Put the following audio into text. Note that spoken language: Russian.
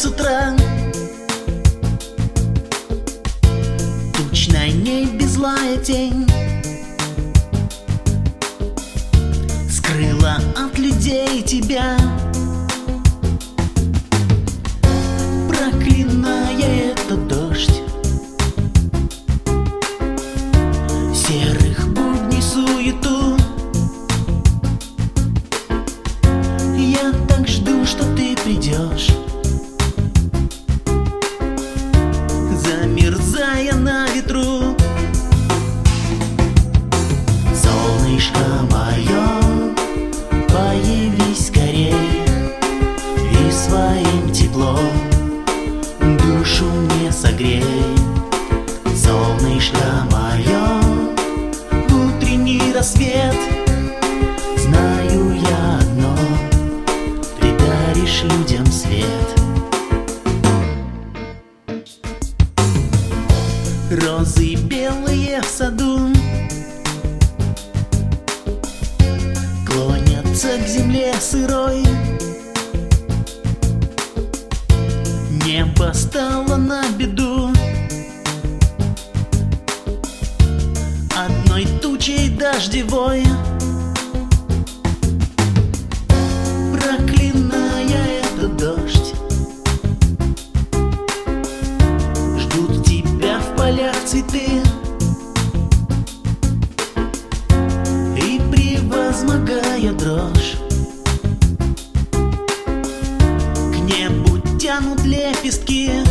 с утра. Туч на небе злая тень скрыла от людей тебя, проклиная этот дождь серых будней, суету. Я так жду, что ты придешь, замерзая на ветру. Солнышко мое, появись скорей и своим теплом душу мне согрей. Солнышко мое, утренний рассвет, знаю я одно: ты даришь людям свет. Розы белые в саду клонятся к земле сырой. Небо стало на беду, одной тучей дождевой, проклиная этот дождь. Ждут тебя в полях цветы, и превозмогая дрожь, к небу тянут лепестки.